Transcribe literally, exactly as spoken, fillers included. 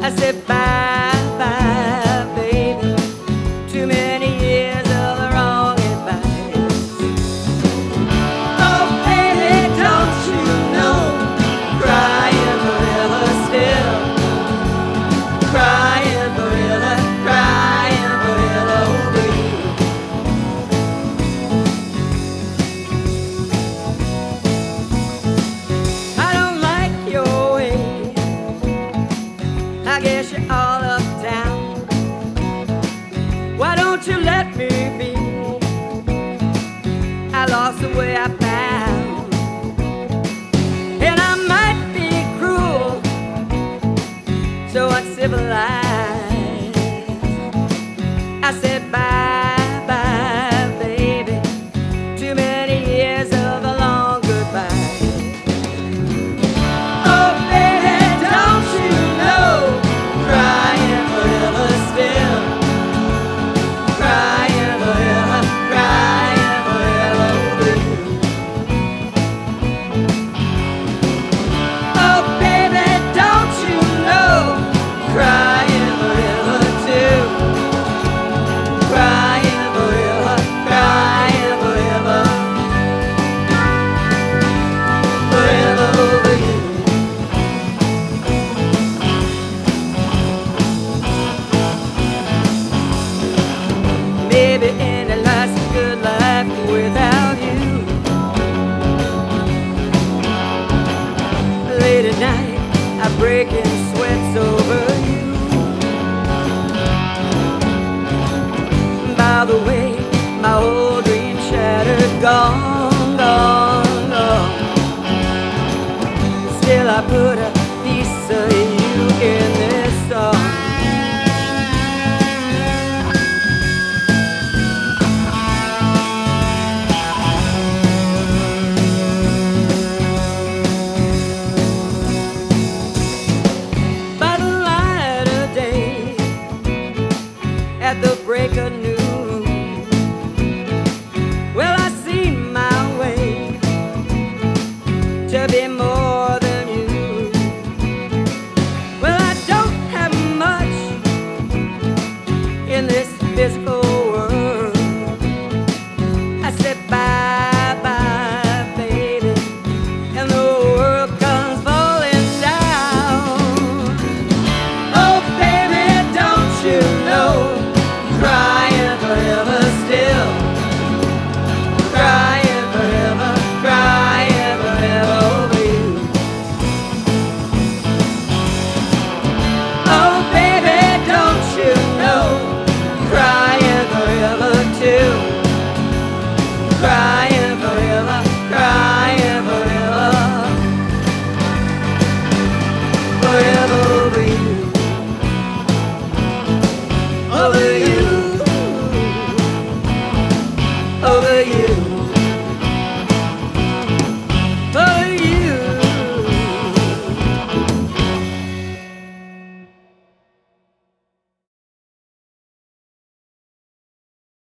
I said bye, bye, baby. Too many years of the wrong advice. Oh, baby, don't you know? Crying forever still. Crying forever, crying forever over you. I don't like your way. I guess you're all uptown. Why don't you let me be? I lost the way I found. And I might be cruel, so uncivilized.